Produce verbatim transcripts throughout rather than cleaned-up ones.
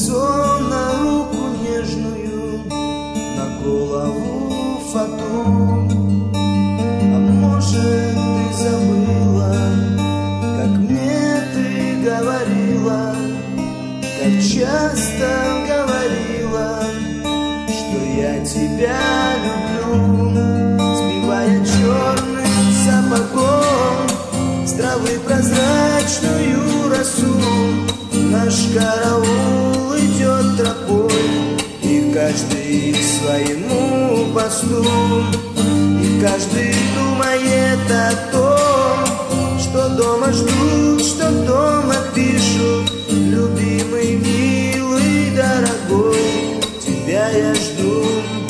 кольцо на руку нежную, на голову фату. А может, ты забыла, как мне ты говорила, как часто говорила, что я тебя люблю, сбивая черным сапогом с травы прозрачную росу. Наш караул идет тропой, и каждый к своему посту, и каждый думает о том, что дома ждут, что дома пишут. Любимый, милый, дорогой, тебя я жду,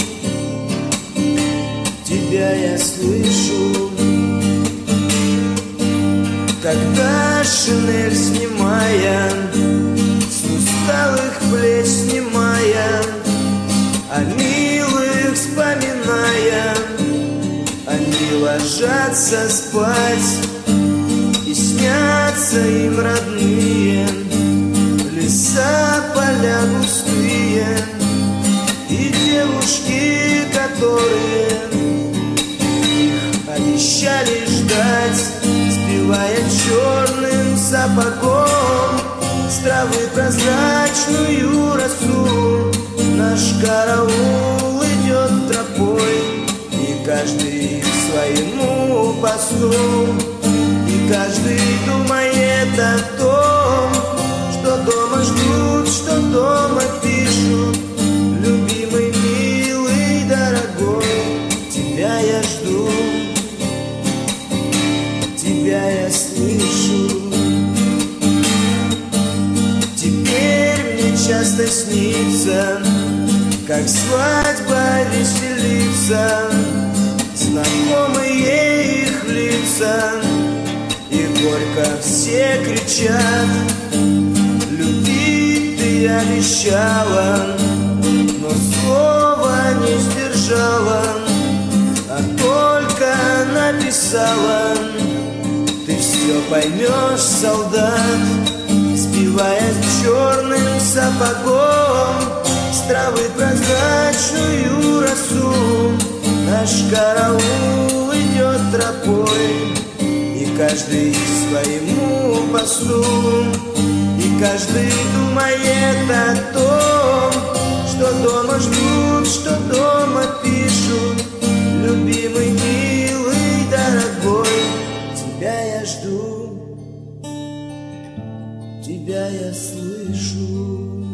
тебя я слышу. Когда шинель снимая, с усталых плеч снимая, о милых вспоминая, они ложатся спать, и снятся им родные леса, поля густые, и девушки, которые их обещали ждать, сбивая черным сапогом с травы прозрачную росу. Наш караул идет тропой, и каждый к своему посту, и каждый думает о том, что дома ждут, что дома пишут. Любимый, милый, дорогой, тебя я жду, тебя я слышу. Теперь мне часто снится, как свадьба веселится, знакомые их лица, и горько все кричат. Любить ты обещала, но слова не сдержала, а только написала. Ты все поймешь, солдат, сбивая черным сапогом с травы прозрачную росу. Наш караул идет тропой, и каждый к своему посту, и каждый думает о том, что дома ждут, что дома пишут. Любимый, милый, дорогой, тебя я жду, тебя я слышу.